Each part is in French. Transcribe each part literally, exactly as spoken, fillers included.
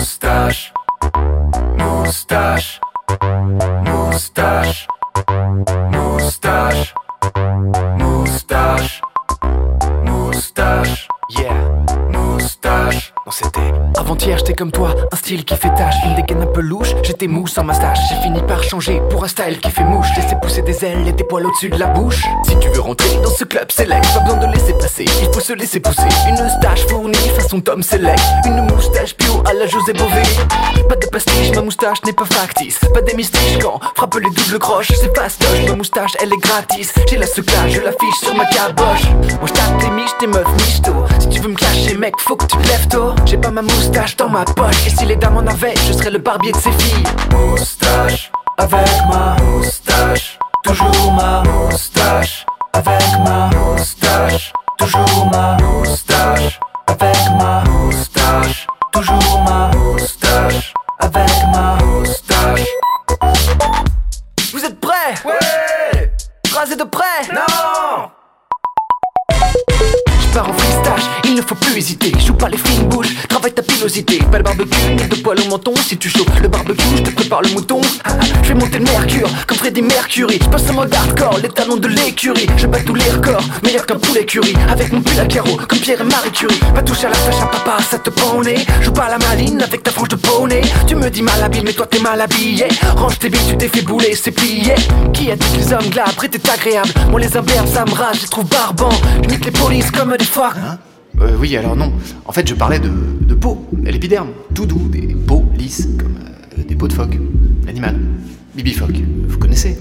Moustache, moustache, moustache, moustache, moustache, moustache, Yeah. moustache. Non, c'était avant-hier, j'étais comme toi, un style qui fait tache, une dégaine un peu louche, j'étais mou sans moustache. J'ai fini par changer pour un style qui fait mouche, laisser pousser des ailes et des poils au-dessus de la bouche. Si tu veux rentrer dans ce club select, pas besoin de laisser passer, il faut se laisser pousser. Une stache fournie façon Tom Select, une moustache bio à la José Bové. Pas de pastiche, ma moustache n'est pas factice, pas d'hémistiche quand frappe les doubles croches, c'est fastoche. Ma moustache elle est gratis, j'ai la secage, je l'affiche sur ma caboche. Moi j'tape tes miches, tes meufs michto. Si tu veux me clasher mec, faut que tu te lèves tôt. J'ai pas ma moustache dans ma poche, et si les dames en avaient, je serais le barbier de ces filles. Moustache, Avec ma moustache, toujours ma moustache, avec ma moustache, toujours ma moustache, avec ma moustache, toujours ma moustache, avec ma moustache. Vous êtes prêts? Ouais! Rasez de près? Non! Pars en freestage, il ne faut plus hésiter. Joue pas les fines bouches, travaille ta pilosité. Pas le barbecue, ni de poil au menton. Si tu chauffes le barbecue, je te prépare le mouton. Je fais monter le mercure, comme Freddy Mercury. Je passe en mode hardcore, les talons de l'écurie. Je bats tous les records, meilleur qu'un poulet curry. Avec mon pull à carreaux, comme Pierre et Marie Curie. Pas toucher à la flèche à papa, ça te prend au nez. Joue pas à la maline avec ta frange de poney. Tu me dis mal habillé, mais toi t'es mal habillé. Range tes billes, tu t'es fait bouler, c'est plié. Qui a dit que les hommes glabres étaient agréables? Moi les imberbes, ça me rage, je les trouve barbants. Je nique les polices comme des phares. Hein euh, Oui, alors non. En fait, je parlais de, de peau, l'épiderme. Tout doux, des peaux lisses, comme euh, des peaux de phoque. L'animal. Bibi phoque. Vous connaissez?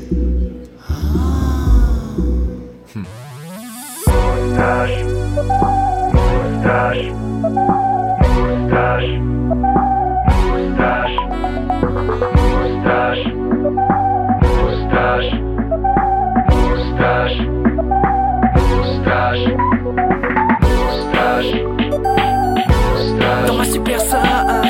Moustache, moustache, moustache, moustache, moustache, moustache, moustache, moustache, moustache, moustache. Dans ma super ça,